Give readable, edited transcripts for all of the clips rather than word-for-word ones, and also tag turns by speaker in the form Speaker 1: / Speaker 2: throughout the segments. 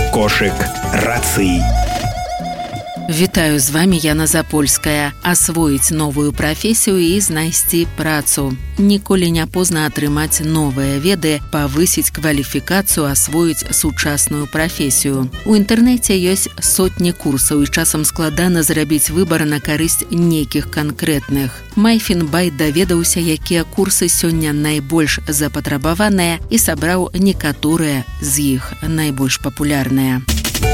Speaker 1: Кошык рацый.
Speaker 2: Вітаю, з вами Яна Запольская. Асвоіць новую прафесію і знайсці працу. Ніколі не позна атрымаць новыя веды, павысіць кваліфікацыю, асвоіць сучасную прафесію. У інтэрнэце ёсць сотні курсаў, і часам складана зрабіць выбар на карысць нейкіх канкрэтных. Майфін Бай даведаўся, якія курсы сёння найбольш запатрабаваныя, і сабраў некаторыя з іх найбольш папулярныя.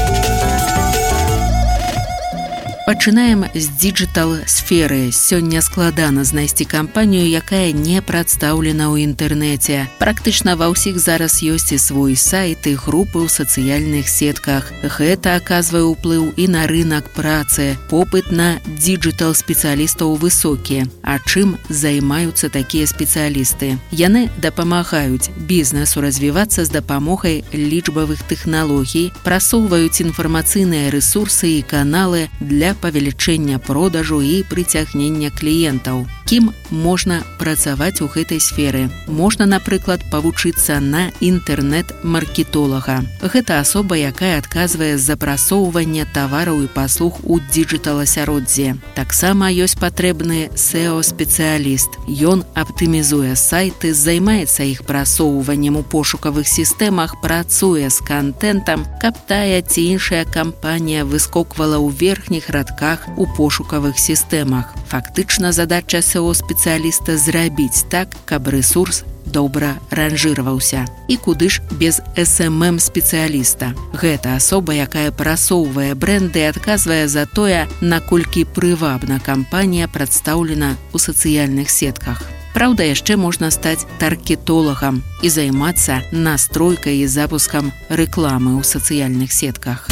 Speaker 2: Пачынаем з дыджытал-сферы. Сёння складана знайсці кампанію, якая не прадстаўлена ў інтэрнэце. Практычна ва ўсіх зараз ёсць і свой сайт, і групы ў сацыяльных сетках. Гэта аказвае ўплыў і на рынак працы. Попыт на дыджытал-спецыялістаў высокі. А чым займаюцца такія спецыялісты? Яны дапамагаюць бізнесу развівацца з дапамогай лічбавых тэхналогій, прасоўваюць інфармацыйныя рэсурсы і каналы для павелічэння продажу і прыцягнення кліентаў. Кім можна працаваць у гэтай сферы? Можна, напрыклад, павучыцца на інтэрнэт-маркетолага. Гэта асоба, якая адказвае за прасоўванне тавараў і паслуг у дыджытал-асяроддзі. Таксама ёсць патрэбны SEO-спецыяліст. Ён аптымізуе сайты, займаецца іх прасоўваннем у пошукавых сістэмах, працуе з кантэнтам, каб тая ці іншая кампанія выскоквала ў верхніх радках у пошукавых сістэмах. Фактычна задача SEO-спецыяліста зрабіць так, каб рэсурс добра ранжыраваўся. І куды ж без SMM-спецыяліста? Гэта асоба, якая прасоўвае брэнды і адказвае за тое, наколькі прывабна кампанія прадстаўлена ў сацыяльных сетках. Праўда, яшчэ можна стаць таргетолагам і займацца настройкай і запускам рэкламы ў сацыяльных сетках.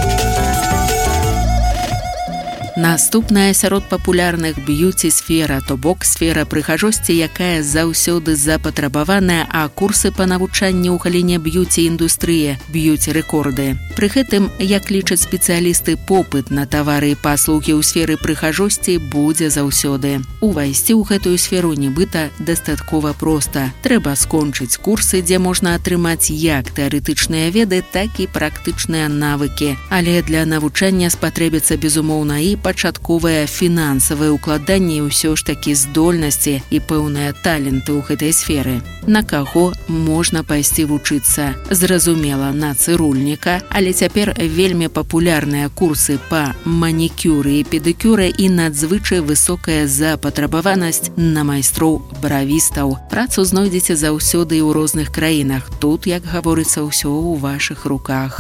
Speaker 2: Наступная сярод папулярных б'юці-сфера, то бок сфера прыгажосці, якая заўсёды запатрабаваная, а курсы па навучанню ў галіне б'юці-індустрыі, б'юці-рэкорды. Пры гэтым, як лічаць спецыялісты, попыт на тавары і паслугі ў сферы прыгажосці будзе заўсёды. Увайсці ў гэтую сферу нібыта дастаткова проста. Трэба скончыць курсы, дзе можна атрымаць як тэарэтычныя веды, так і практычныя навыкі. Але для навучання спатрэбіцца, безумоўна, і пачатковае фінансавае ўкладанне і ўсё ж такі здольнасці і пэўныя таленты ў гэтай сферы. На каго можна пайсці вучыцца? Зразумела, на цырульніка, але цяпер вельмі папулярныя курсы па манікюры і педыкюры і надзвычай высокая запатрабаванасць на майстроў-бравістаў. Працу знойдзеце заўсёды і ў розных краінах. Тут, як гаворыцца, ўсё ў вашых руках.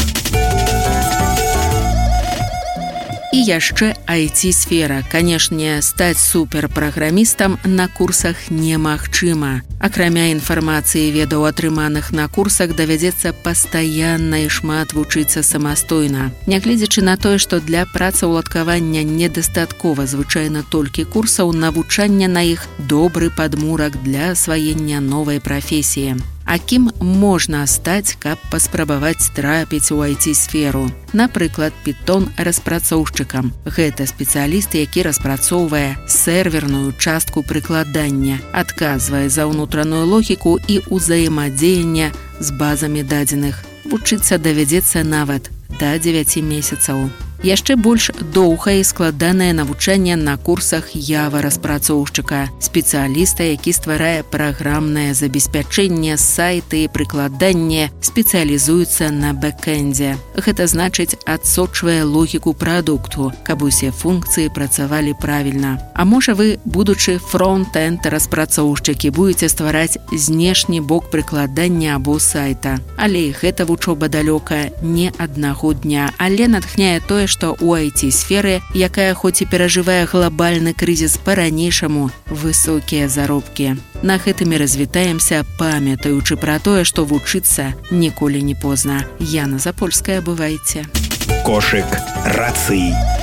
Speaker 2: І яшчэ IT-сфера. Канешне, стаць суперпраграмістам на курсах немагчыма. Акрамя інфармацыі і ведаў, атрыманых на курсах, давядзецца пастаянна і шмат вучыцца самастойна. Нягледзячы на тое, што для працаўладкавання недастаткова звычайна толькі курсаў, навучання на іх добры падмурак для асваення новай прафесіі. А кім можна стаць, каб паспрабаваць трапіць у IT-сферу? Напрыклад, Python-распрацоўшчыкам. Гэта спецыяліст, які распрацоўвае серверную частку прыкладання, адказвае за ўнутраную логіку і ўзаемадзеянне з базамі дадзеных. Вучыцца давядзецца нават да 9 месяцаў. Яшчэ больш доўгае і складанае навучанне на курсах Java-распрацоўшчыка, спецыяліста, які стварае праграмнае забеспячэнне, сайты і прыкладанне, спецыялізуецца на бэкэндзе. Гэта значыць, адсочвае логіку прадукту, каб усе функцыі працавалі правільна. А можа вы, будучы фронт-энд-распрацоўшчыкі, будете ствараць знешні бок прыкладання або сайта. Але і гэта вучоба далёка не аднаго дня, але натхняе тое, што ў IT-сферы, якая хоць і перажывае глобальны крызіс, па-ранейшаму высокія заробкі. На гэтым і развітаемся, памятаючы пра тое, што вучыцца ніколі не позна. Яна Запольская, бывайце.
Speaker 1: Кошык рацый.